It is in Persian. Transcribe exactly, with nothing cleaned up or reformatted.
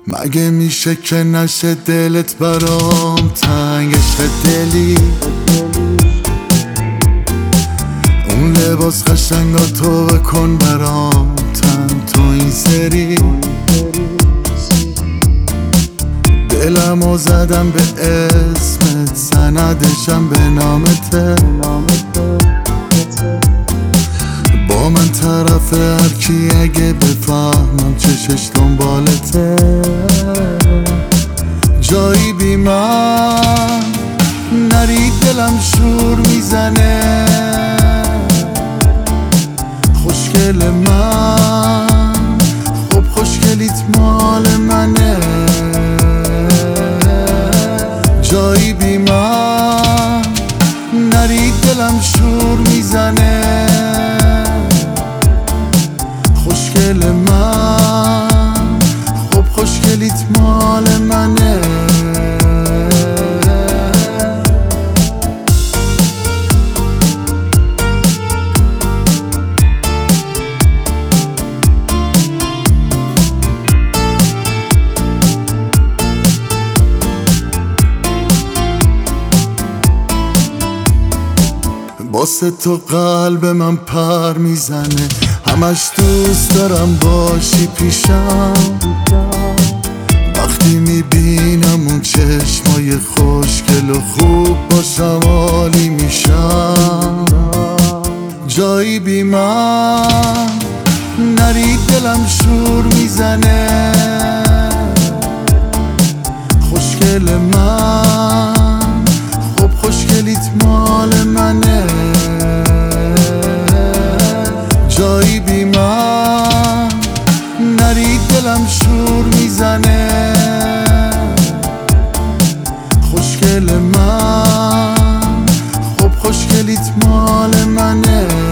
مگه میشه که نشه دلت برام تنگش دلی؟ اون لباس قشنگا تو بکن برام تن تو این سری. دلمو زدم به اسمت، سندشم به نامته. با من طرف هرکی اگه بفهمم چشش دنبالته. جایی بی من نری دلم شور میزنه. خوشگل من خب خوشگلیت مال منه. جایی بی من نری دلم شور میزنه. خوشگل من خب خوشگلیت مال منه. واسه تو قلب من پر میزنه. همش دوست دارم باشی پیشم. وقتی میبینم اون چشمای خوشگل و خوب باشم عالی میشم. جایی بی من نری دلم شور میزنه. خوشگل من خب خوشگلیت مال منه. جایی بی من نری دلم شور میزنه. خوشگل من خب خوشگلیت مال منه.